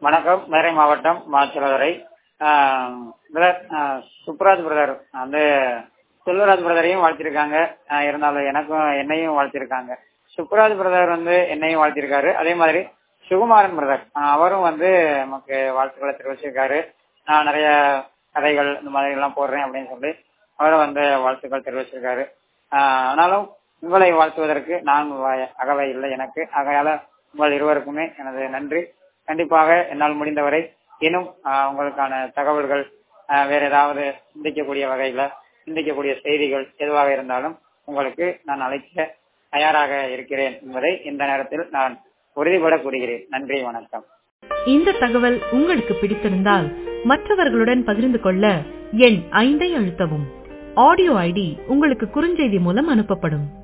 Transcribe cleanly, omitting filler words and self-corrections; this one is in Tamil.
வணக்கம். மதுரை மாவட்டம் மாச்சிலதுரை. பிரதர் சுப்ராஜ் பிரதர் வந்து செல்வராஜ் பிரதரையும் வாழ்த்திருக்காங்க. இருந்தாலும் என்னையும் வாழ்த்திருக்காங்க. சுப்ராஜ் பிரதர் வந்து என்னையும் வாழ்த்திருக்காரு. அதே மாதிரி சுகுமாரன் பிரதர் அவரும் வந்து நமக்கு வாழ்த்துக்களை தெரிவிச்சிருக்காரு. நான் நிறைய கதைகள் இந்த மாதிரி எல்லாம் போடுறேன் அப்படின்னு சொல்லி அவரும் வந்து வாழ்த்துக்கள் தெரிவிச்சிருக்காரு. ஆனாலும் உங்களை வாழ்த்துவதற்கு நான் அகவை இல்லை எனக்கு. ஆகையால உங்கள் இருவருக்குமே எனது நன்றி. கண்டிப்பாக என்னால் முடிந்தவரை இன்னும் உங்களுக்கான தகவல்கள் வேற ஏதாவது சிந்திக்கக்கூடிய வகையில சிந்திக்கக்கூடிய செய்திகள் எதுவாக இருந்தாலும் உங்களுக்கு நான் அழைக்க தயாராக இருக்கிறேன் என்பதை இந்த நேரத்தில் நான் உறுதிபட கூறுகிறேன். நன்றி, வணக்கம். இந்த தகவல் உங்களுக்கு பிடித்திருந்தால் மற்றவர்களுடன் பகிர்ந்து கொள்ள எண் 5 அழுத்தவும். ஆடியோ ஐடி உங்களுக்கு குறுஞ்செய்தி மூலம் அனுப்பப்படும்.